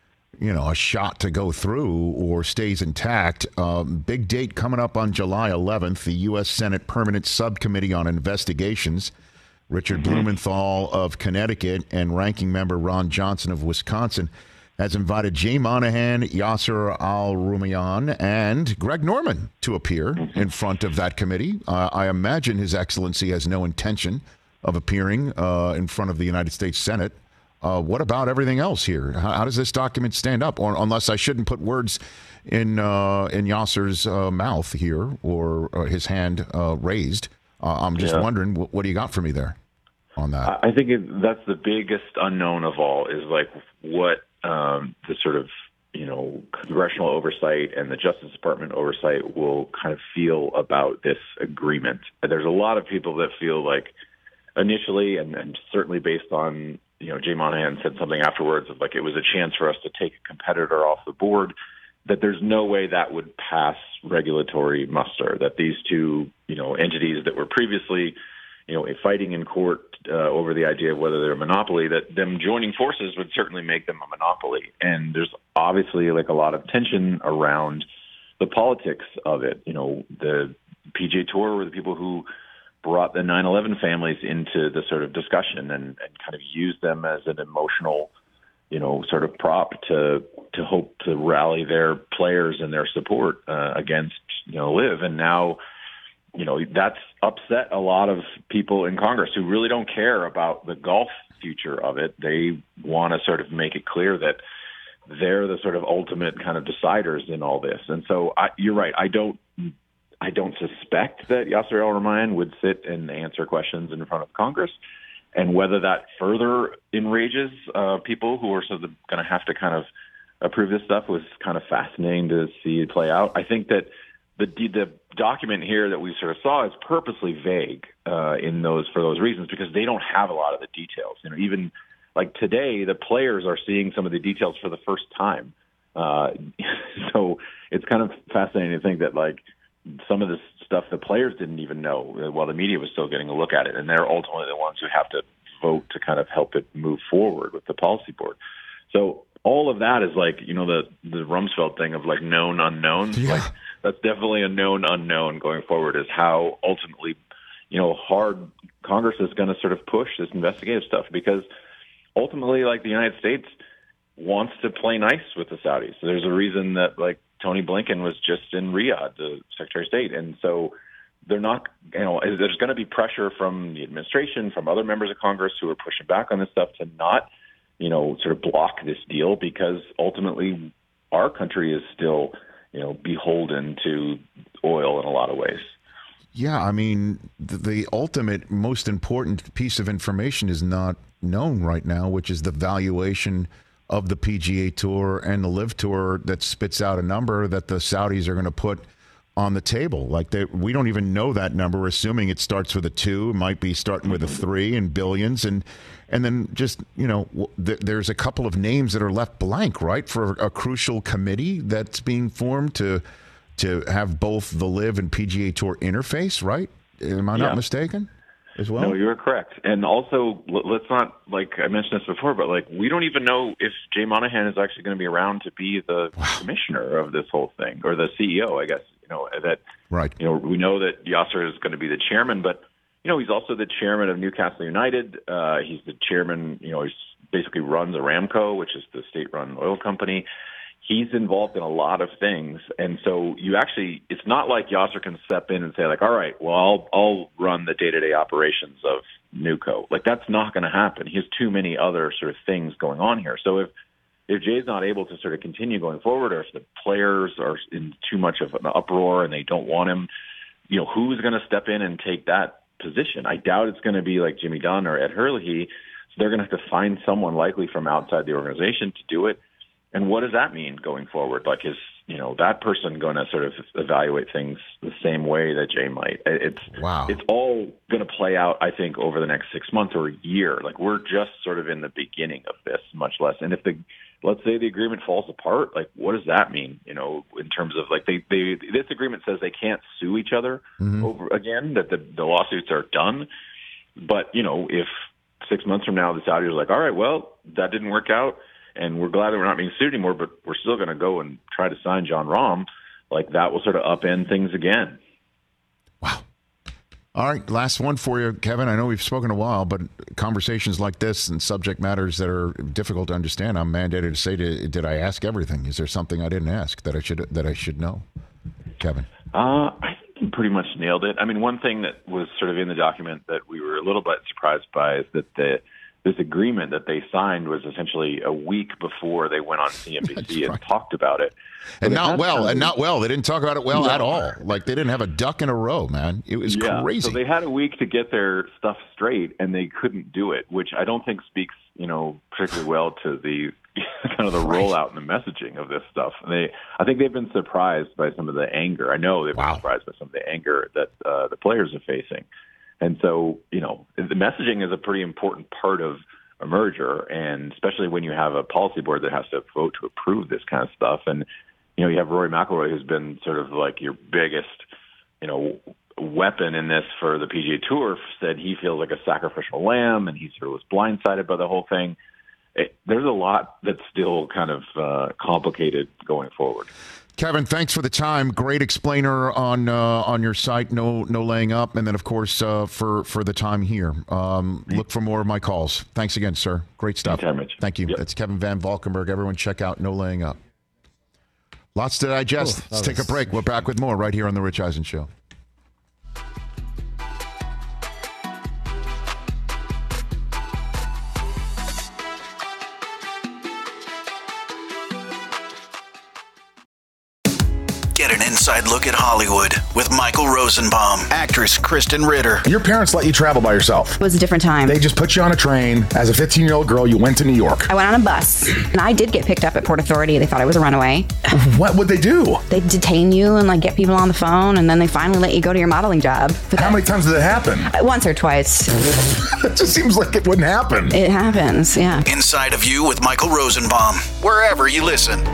Speaker 1: a shot to go through or stays intact. Big date coming up on July 11th, the U.S. Senate Permanent Subcommittee on Investigations. Richard Blumenthal of Connecticut and ranking member Ron Johnson of Wisconsin has invited Jay Monahan, Yasser Al-Rumayyan, and Greg Norman to appear in front of that committee. I imagine His Excellency has no intention of appearing in front of the United States Senate. What about everything else here? How does this document stand up? Or unless I shouldn't put words in Yasser's mouth here or his hand raised. I'm just wondering, what do you got for me there on that?
Speaker 8: I think that's the biggest unknown of all, is what the sort of, congressional oversight and the Justice Department oversight will kind of feel about this agreement. There's a lot of people that feel like initially, and certainly based on, Jay Monahan said something afterwards of it was a chance for us to take a competitor off the board, that there's no way that would pass regulatory muster, that these two, entities that were previously, fighting in court over the idea of whether they're a monopoly, that them joining forces would certainly make them a monopoly. And there's obviously a lot of tension around the politics of it. The PGA Tour were the people who brought the 9/11 families into the sort of discussion and kind of used them as an emotional, sort of prop to hope to rally their players and their support against, LIV. And now, that's upset a lot of people in Congress who really don't care about the golf future of it. They want to sort of make it clear that they're the sort of ultimate kind of deciders in all this. And so you're right. I don't suspect that Yasser Al-Rumayyan would sit and answer questions in front of Congress. And whether that further enrages people who are sort of going to have to kind of approve this stuff was kind of fascinating to see it play out. I think that the document here that we sort of saw is purposely vague for those reasons, because they don't have a lot of the details. Even today, the players are seeing some of the details for the first time. So it's kind of fascinating to think that some of this stuff the players didn't even know while the media was still getting a look at it, and they're ultimately the ones who have to vote to kind of help it move forward with the policy board. So all of that is the Rumsfeld thing of known unknowns. Yeah. that's definitely a known unknown going forward, is how ultimately, hard Congress is going to sort of push this investigative stuff, because ultimately, like, the United States wants to play nice with the Saudis. So there's a reason that, like, Tony Blinken was just in Riyadh, the Secretary of State. And so they're not, there's going to be pressure from the administration, from other members of Congress who are pushing back on this stuff to not, sort of block this deal, because ultimately our country is still, beholden to oil in a lot of ways.
Speaker 1: Yeah, I mean, the ultimate, most important piece of information is not known right now, which is the valuation of the PGA Tour and the LIV Tour that spits out a number that the Saudis are going to put on the table. Like, we don't even know that number. We're assuming it starts with a 2, it might be starting with a 3 in billions, and then just, there's a couple of names that are left blank, right, for a crucial committee that's being formed to have both the LIV and PGA Tour interface, right? Am I not mistaken? As well?
Speaker 8: No, you're correct. And also, let's not, like I mentioned this before, but like, we don't even know if Jay Monahan is actually going to be around to be the commissioner of this whole thing, or the CEO, I guess.
Speaker 1: Right.
Speaker 8: We know that Yasser is going to be the chairman, but he's also the chairman of Newcastle United. He's the chairman. He basically runs Aramco, which is the state-run oil company. He's involved in a lot of things. And so it's not like Yasser can step in and say, like, all right, well, I'll run the day-to-day operations of Newco. Like, that's not going to happen. He has too many other sort of things going on here. So if Jay's not able to sort of continue going forward, or if the players are in too much of an uproar and they don't want him, who's going to step in and take that position? I doubt it's going to be like Jimmy Dunn or Ed Hurley. So they're going to have to find someone likely from outside the organization to do it. And what does that mean going forward? Like, is that person going to sort of evaluate things the same way that Jay might? It's all going to play out, I think, over the next 6 months or a year. Like, we're just sort of in the beginning of this, much less. And if let's say the agreement falls apart, like, what does that mean? In terms of, like, this agreement says they can't sue each other over again, that the lawsuits are done. But if 6 months from now the Saudis are like, all right, well, that didn't work out, and we're glad that we're not being sued anymore, but we're still going to go and try to sign Jon Rahm, like, that will sort of upend things again.
Speaker 1: Wow. All right, last one for you, Kevin. I know we've spoken a while, but conversations like this and subject matters that are difficult to understand, I'm mandated to say, did I ask everything? Is there something I didn't ask that I should know, Kevin?
Speaker 8: I think you pretty much nailed it. I mean, one thing that was sort of in the document that we were a little bit surprised by is that this agreement that they signed was essentially a week before they went on CNBC and talked about it.
Speaker 1: And not well. They didn't talk about it at all. Like, they didn't have a duck in a row, man. It was crazy.
Speaker 8: So they had a week to get their stuff straight, and they couldn't do it, which I don't think speaks, particularly well to the kind of the rollout and the messaging of this stuff. I think they've been surprised by some of the anger. I know they've been surprised by some of the anger that the players are facing. And so, the messaging is a pretty important part of a merger, and especially when you have a policy board that has to vote to approve this kind of stuff. And, you have Rory McIlroy, who's been sort of like your biggest, weapon in this for the PGA Tour, said he feels like a sacrificial lamb, and he sort of was blindsided by the whole thing. There's a lot that's still kind of complicated going forward.
Speaker 1: Kevin, thanks for the time. Great explainer on your site, no laying up, and then of course for the time here. Look for more of my calls. Thanks again, sir. Great stuff.
Speaker 8: Anytime, Rich.
Speaker 1: Thank you.
Speaker 8: Yep.
Speaker 1: That's Kevin Van Valkenburg. Everyone, check out No Laying Up. Lots to digest. Let's take a break. We're back with more right here on the Rich Eisen Show.
Speaker 3: Get an inside look at Hollywood with Michael Rosenbaum, actress Kristen Ritter.
Speaker 9: Your parents let you travel by yourself.
Speaker 10: It was a different time.
Speaker 9: They just put you on a train. As a 15-year-old girl, you went to New York.
Speaker 10: I went on a bus, and I did get picked up at Port Authority. They thought I was a runaway.
Speaker 9: What would they do?
Speaker 10: They detain you and get people on the phone, and then they finally let you go to your modeling job.
Speaker 9: How many times did it happen?
Speaker 10: Once or twice.
Speaker 9: It just seems like it wouldn't happen.
Speaker 10: It happens, yeah.
Speaker 3: Inside of You with Michael Rosenbaum, wherever you listen.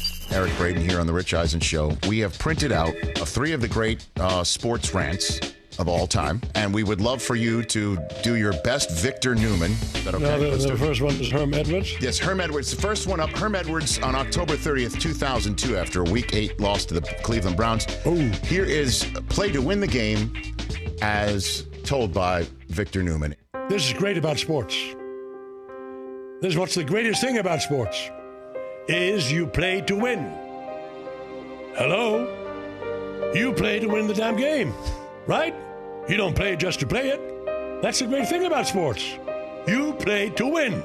Speaker 1: Eric Braden here on the Rich Eisen Show. We have printed out 3 of the great sports rants of all time. And we would love for you to do your best Victor Newman. Is that okay?
Speaker 7: No, the first one is Herm Edwards?
Speaker 1: Yes, Herm Edwards. The first one up, Herm Edwards on October 30th, 2002, after a Week 8 loss to the Cleveland Browns.
Speaker 7: Oh.
Speaker 1: Here is play to win the game as told by Victor Newman.
Speaker 7: This is great about sports. This is what's the greatest thing about sports, is you play to win. Hello? You play to win the damn game, right? You don't play just to play it. That's the great thing about sports. You play to win.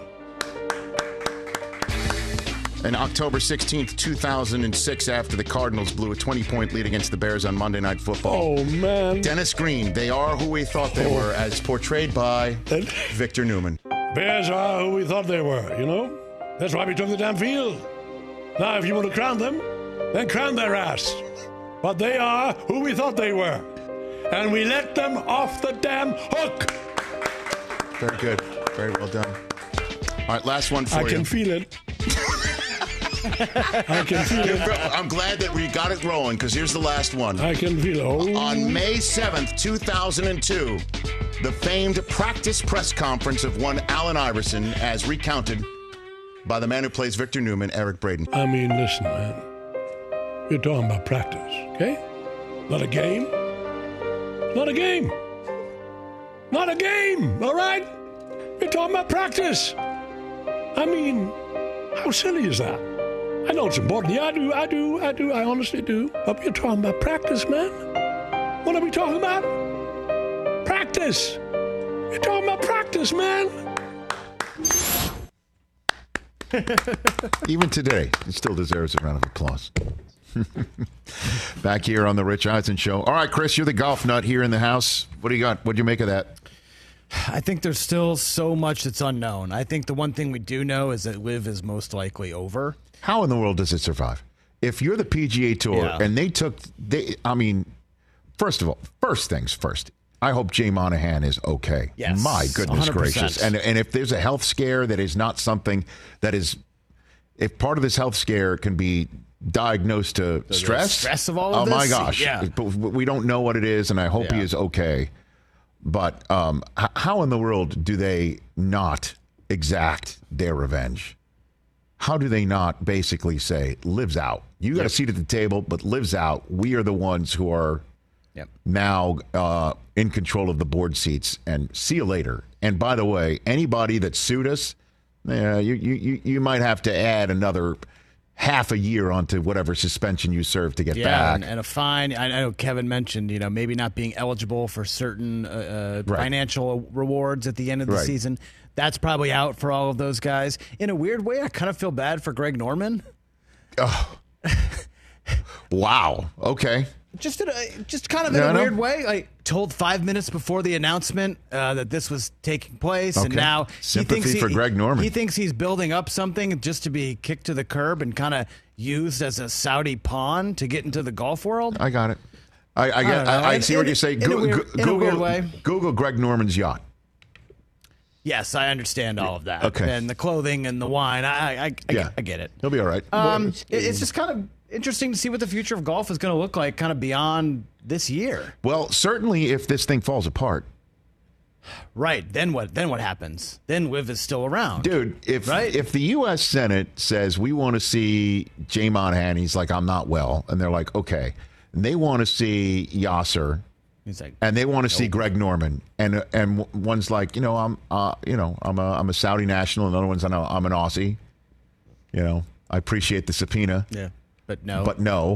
Speaker 1: And October 16th, 2006, after the Cardinals blew a 20-point lead against the Bears on Monday Night Football.
Speaker 7: Oh, man.
Speaker 1: Dennis Green, they are who we thought they were, as portrayed by Victor Newman.
Speaker 7: Bears are who we thought they were, you know? That's why we took the damn field. Now, if you want to crown them, then crown their ass. But they are who we thought they were. And we let them off the damn hook.
Speaker 1: Very good. Very well done. All right, last one for you.
Speaker 7: I can feel it. I can feel it.
Speaker 1: I'm glad that we got it rolling, because here's the last one.
Speaker 7: I can feel it. Oh.
Speaker 1: On May 7th, 2002, the famed practice press conference of one Allen Iverson, as recounted by the man who plays Victor Newman, Eric Braeden.
Speaker 7: I mean, listen, man. You're talking about practice, okay? Not a game. Not a game. Not a game, all right? You're talking about practice. I mean, how silly is that? I know it's important. Yeah, I do. I honestly do. But you're talking about practice, man. What are we talking about? Practice. You're talking about practice, man.
Speaker 1: Even today, it still deserves a round of applause. Back here on the Rich Eisen Show. All right, Chris, you're the golf nut here in the house. What do you got? What do you make of that?
Speaker 4: I think there's still so much that's unknown. I think the one thing we do know is that LIV is most likely over.
Speaker 1: How in the world does it survive? If you're the PGA Tour and first of all, first things first, I hope Jay Monahan is okay.
Speaker 4: Yes,
Speaker 1: my goodness
Speaker 4: 100%.
Speaker 1: gracious. And if there's a health scare that is not something that is, if part of this health scare can be diagnosed to stress
Speaker 4: of all of this?
Speaker 1: Oh my gosh.
Speaker 4: Yeah.
Speaker 1: But we don't know what it is, and I hope he is okay. But how in the world do they not exact their revenge? How do they not basically say, LIV's out? You got a seat at the table, but LIV's out. We are the ones who are now in control of the board seats, and see you later. And by the way, anybody that sued us, you might have to add another half a year onto whatever suspension you serve to get back.
Speaker 4: And a fine. I know Kevin mentioned, maybe not being eligible for certain financial rewards at the end of the season. That's probably out for all of those guys. In a weird way, I kind of feel bad for Greg Norman.
Speaker 1: Oh. Wow. Okay.
Speaker 4: Just kind of in a weird way. I told 5 minutes before the announcement that this was taking place, and now
Speaker 1: sympathy for Greg Norman.
Speaker 4: He thinks he's building up something just to be kicked to the curb and kind of used as a Saudi pawn to get into the golf world.
Speaker 1: I got it. I see what you say.
Speaker 4: In a weird way.
Speaker 1: Google Greg Norman's yacht.
Speaker 4: Yes, I understand all of that.
Speaker 1: Okay.
Speaker 4: And the clothing and the wine. I get it.
Speaker 1: He'll be all right.
Speaker 4: It's just kind of interesting to see what the future of golf is going to look like kind of beyond this year.
Speaker 1: Well, certainly if this thing falls apart.
Speaker 4: Right. Then what happens? Then LIV is still around.
Speaker 1: Dude, if the U.S. Senate says we want to see Jay Monahan, he's like, I'm not well. And they're like, okay. And they want to see Yasser.
Speaker 4: He's like,
Speaker 1: and they want to see Greg Norman, and one's like, I'm a Saudi national, and the other one's I'm an Aussie. I appreciate the subpoena.
Speaker 4: Yeah, but no.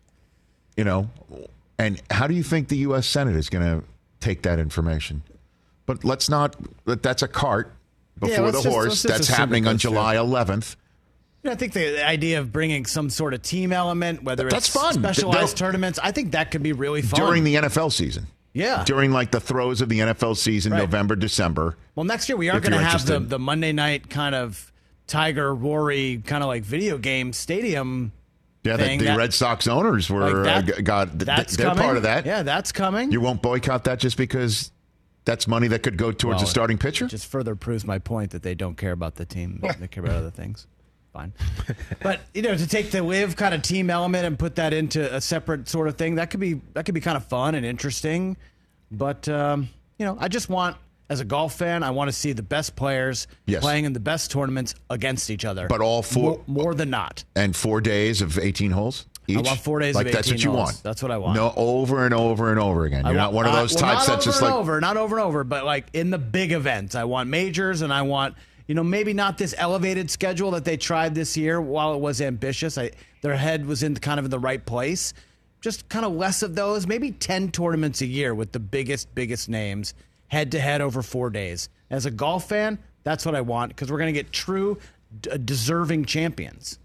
Speaker 1: And how do you think the U.S. Senate is going to take that information? But let's not. That's a cart before the horse. That's happening on July 11th.
Speaker 4: I think the idea of bringing some sort of team element, whether it's
Speaker 1: fun.
Speaker 4: Specialized tournaments, I think that could be really fun.
Speaker 1: During the NFL season.
Speaker 4: Yeah.
Speaker 1: During the throes of the NFL season, November, December.
Speaker 4: Well, next year we are going to have the Monday night kind of Tiger, Rory, kind of like video game stadium thing.
Speaker 1: The Red Sox owners were they're part of that.
Speaker 4: Yeah, that's coming.
Speaker 1: You won't boycott that just because that's money that could go towards a starting pitcher?
Speaker 4: It just further proves my point that they don't care about the team. They care about other things. Fine. But to take the LIV kind of team element and put that into a separate sort of thing, that could be kind of fun and interesting. But, I just want, as a golf fan, I want to see the best players playing in the best tournaments against each other.
Speaker 1: But all four?
Speaker 4: More than not.
Speaker 1: And 4 days of 18 holes each?
Speaker 4: I want 4 days of 18 holes.
Speaker 1: That's what you want?
Speaker 4: That's what I want.
Speaker 1: No, over and over and over again. You're not one of those types that's just like...
Speaker 4: Not over and over, but like in the big events. I want majors, and I want, maybe not this elevated schedule that they tried this year. While it was ambitious, their head was in kind of in the right place. Just kind of less of those, maybe 10 tournaments a year with the biggest names head-to-head over 4 days. As a golf fan, that's what I want, because we're going to get true, deserving champions.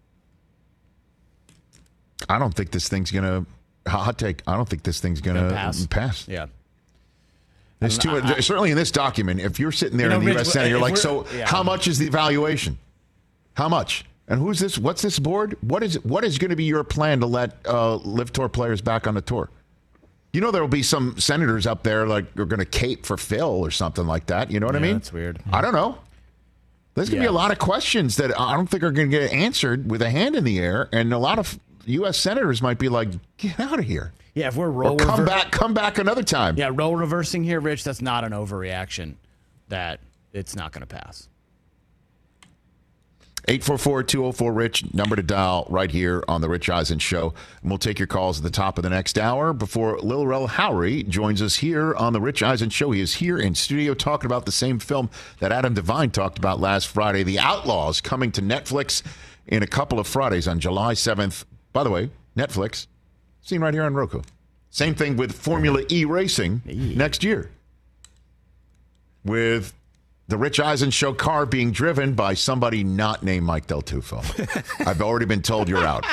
Speaker 1: I don't think this thing's going to... Hot take. I don't think this thing's going to pass.
Speaker 4: Yeah.
Speaker 1: There's certainly in this document, if you're sitting there in the U.S. Senate, you're like, how much is the evaluation? How much? And who's this? What's this board? What is going to be your plan to let Live Tour players back on the tour? There will be some senators up there like are going to cape for Phil or something like that. You know what I mean?
Speaker 4: That's weird.
Speaker 1: I don't know. There's going to be a lot of questions that I don't think are going to get answered with a hand in the air, and a lot of U.S. senators might be like, "Get out of here."
Speaker 4: Yeah, if we're
Speaker 1: come back another time.
Speaker 4: Yeah, role reversing here, Rich. That's not an overreaction. That it's not going to pass.
Speaker 1: 844-204-RICH, number to dial right here on the Rich Eisen Show. And we'll take your calls at the top of the next hour before Lil Rel Howery joins us here on the Rich Eisen Show. He is here in studio talking about the same film that Adam Devine talked about last Friday, The Outlaws, coming to Netflix in a couple of Fridays on July 7th. By the way, Netflix, seen right here on Roku. Same thing with Formula E racing next year. With the Rich Eisen Show car being driven by somebody not named Mike Del Tufo. I've already been told you're out.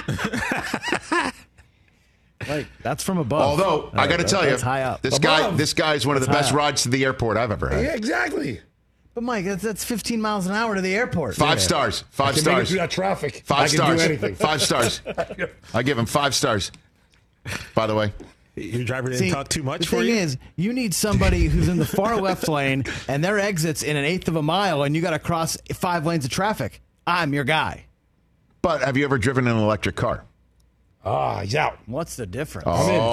Speaker 4: Like, that's from above.
Speaker 1: Although, I got to tell you,
Speaker 4: high up.
Speaker 1: This guy is one of the best rides to the airport I've ever had.
Speaker 7: Yeah, exactly.
Speaker 4: But, Mike, that's 15 miles an hour to the airport.
Speaker 1: 5 stars. 5
Speaker 7: I can
Speaker 1: stars.
Speaker 7: make it through that traffic.
Speaker 1: 5 stars.
Speaker 7: Can do anything.
Speaker 1: 5 stars. I give him 5 stars. By the way.
Speaker 5: Your driver didn't talk too much for you?
Speaker 4: The thing is, you need somebody who's in the far left lane, and their exit's in 1/8 of a mile, and you got to cross 5 lanes of traffic. I'm your guy.
Speaker 1: But have you ever driven an electric car?
Speaker 7: He's out.
Speaker 4: What's the difference?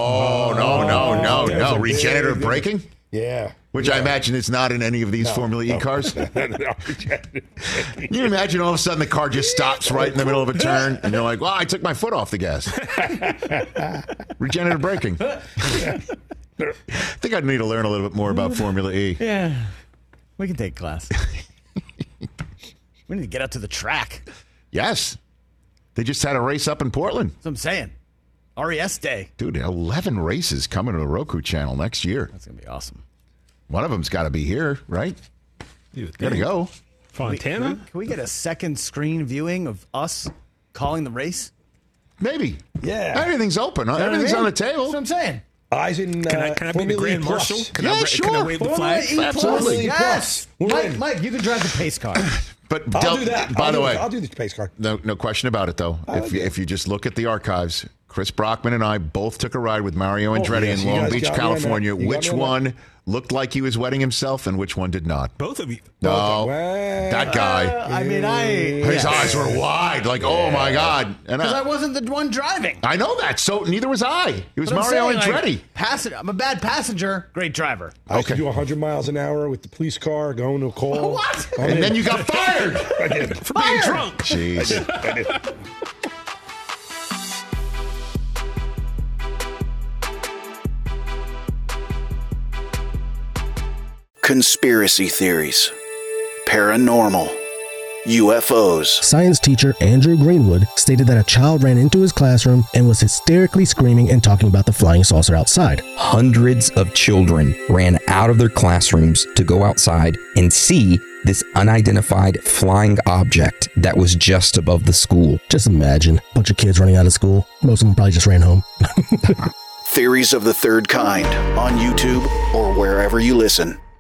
Speaker 1: No. Regenerative braking?
Speaker 7: Yeah.
Speaker 1: Which I imagine is not in any of these Formula E cars. Can you imagine all of a sudden the car just stops right in the middle of a turn and you're like, well, I took my foot off the gas. Regenerative braking. I think I'd need to learn a little bit more about Formula E.
Speaker 4: Yeah. We can take a class. We need to get out to the track.
Speaker 1: Yes. They just had a race up in Portland.
Speaker 4: That's what I'm saying. RES Day.
Speaker 1: Dude, 11 races coming to the Roku channel next year.
Speaker 4: That's going to be awesome.
Speaker 1: One of them's got to be here, right? Gotta go.
Speaker 5: Fontana?
Speaker 4: Can we get a second screen viewing of us calling the race?
Speaker 1: Maybe.
Speaker 7: Yeah.
Speaker 1: Everything's open. Everything's on the table.
Speaker 4: That's what I'm saying.
Speaker 7: Eisen,
Speaker 5: can I be the Grand Marshal?
Speaker 1: Can I
Speaker 5: wave the flag?
Speaker 1: Absolutely.
Speaker 4: Yes. Mike, you can drive the pace car.
Speaker 1: But
Speaker 7: I'll do that.
Speaker 1: By the way,
Speaker 7: I'll do the pace car.
Speaker 1: No question about it, though. If you just look at the archives, Chris Brockman and I both took a ride with Mario Andretti in Long Beach, California. Which one looked like he was wetting himself and which one did not?
Speaker 5: Both of you.
Speaker 1: No, that guy. His eyes were wide, like, oh my God.
Speaker 4: Because I wasn't the one driving.
Speaker 1: I know that, so neither was I. It was Mario Andretti.
Speaker 4: I'm a bad passenger, great driver.
Speaker 7: I used to do 100 miles an hour with the police car going to a call.
Speaker 4: What?
Speaker 1: And then you got fired.
Speaker 7: I did.
Speaker 5: For being drunk.
Speaker 1: Jeez.
Speaker 7: I did.
Speaker 3: Conspiracy theories, paranormal, UFOs.
Speaker 11: Science teacher Andrew Greenwood stated that a child ran into his classroom and was hysterically screaming and talking about the flying saucer outside.
Speaker 12: Hundreds of children ran out of their classrooms to go outside and see this unidentified flying object that was just above the school.
Speaker 11: Just imagine a bunch of kids running out of school. Most of them probably just ran home.
Speaker 3: Theories of the Third Kind on YouTube or wherever you listen.